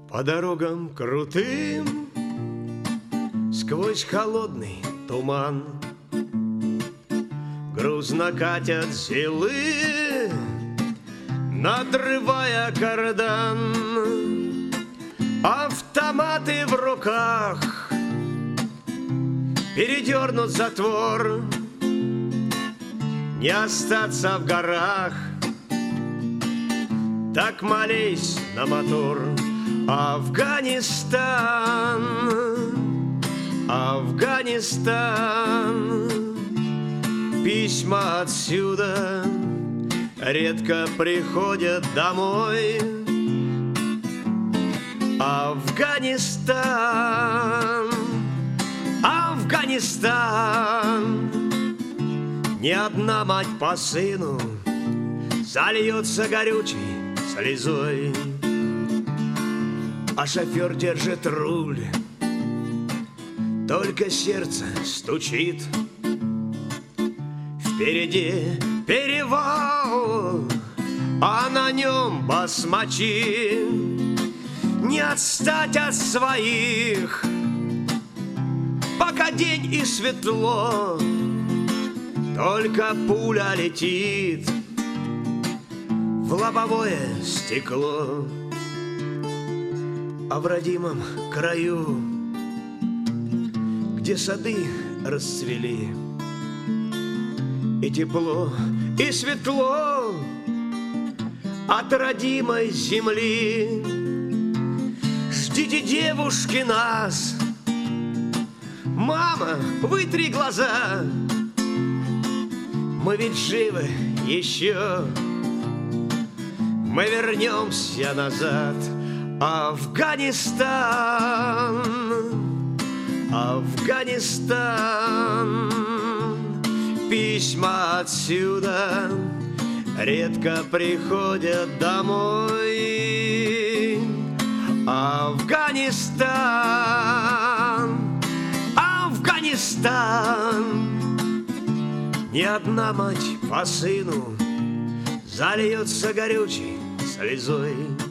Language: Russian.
По дорогам крутым, сквозь холодный туман, грузно катят зилы, надрывая кардан. Автоматы в руках, передернут затвор, не остаться в горах, так молись на мотор. Афганистан, Афганистан, письма отсюда редко приходят домой. Афганистан, Афганистан, ни одна мать по сыну зальется горючей слезой, а шофер держит руль, только сердце стучит. Впереди перевал, а на нем басмачи. Не отстать от своих, пока день и светло, только пуля летит в лобовое стекло. А в родимом краю, где сады расцвели, и тепло, и светло от родимой земли, ждите, девушки, нас. Мама, вытри глаза, мы ведь живы еще, мы вернемся назад. Афганистан, Афганистан, письма отсюда редко приходят домой. Афганистан, Афганистан, ни одна мать по сыну зальется горючей слезой.